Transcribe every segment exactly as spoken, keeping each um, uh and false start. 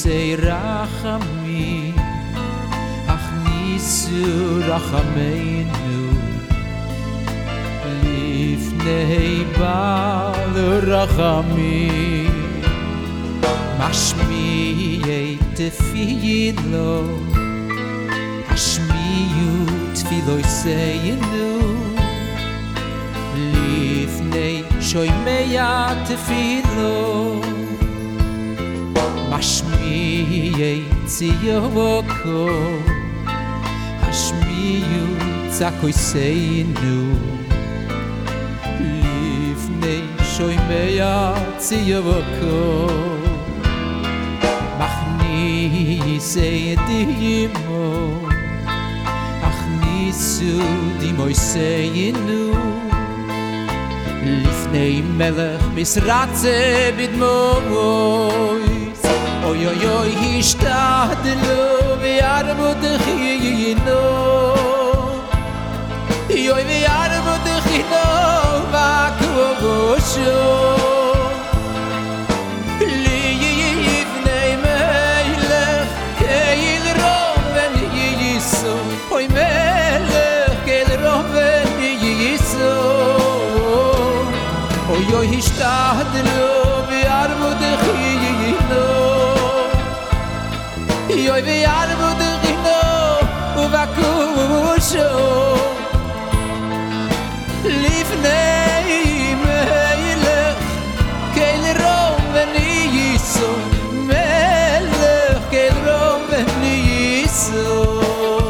יסי רחמים הכניסו רחמנו לפני בעל רחמים משמיעי תפילו השמיעו תפילותינו לפני שומע תפילו משמיעי ציוקו השמיעו צעקותינו לפני שומע ציוקו מכניסי דמו הכניסו דמויסינו לפני מלך משרצה בדמויס אוי אוי אוי השתדלו וירבו דחיינו אוי וירבו דחיינו וכבושו לפני מלך קייל רובן ייסו אוי מלך קייל רובן ייסו אוי אוי השתדלו וירבו דחיינו אוי וירבו דחיינו ובקושו לפני מלך קייל רובן ייסו מלך קייל רובן ייסו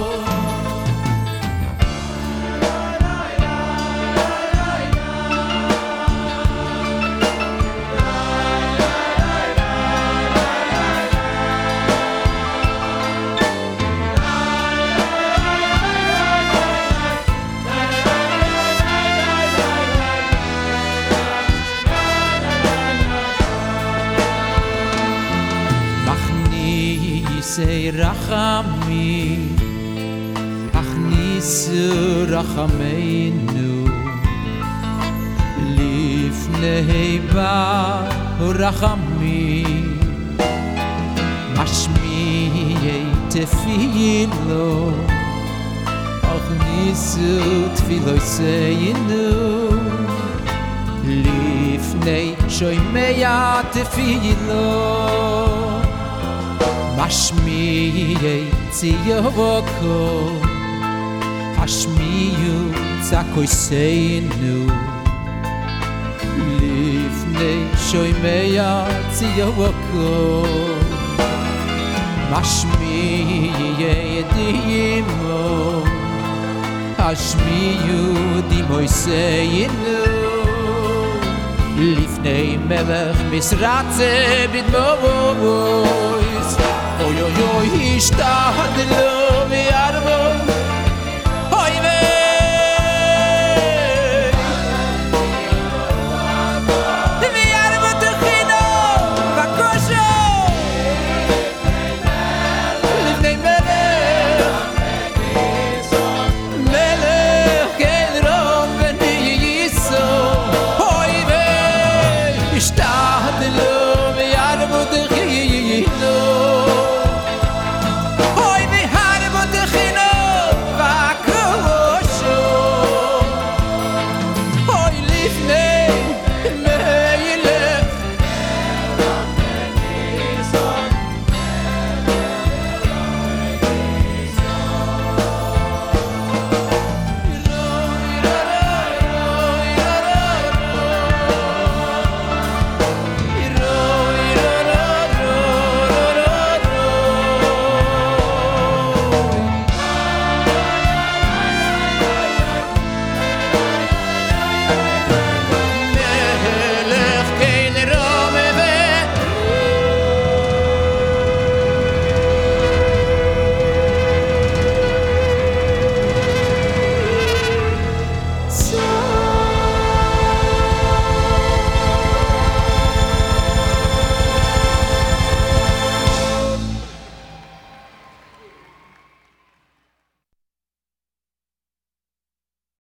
יסי רחמים הכניסו רחמנו לפני בעל רחמים משמיעי תפילו הכניסו תפילותינו לפני שומע תפילו משמיעי ציוקו השמיעו צעקותינו לפני שומע ציוקו משמיעי דמו השמיעו דמויסינו לפני מלך משרצה בדמויס אוי אוי אוי השתדלו וירבו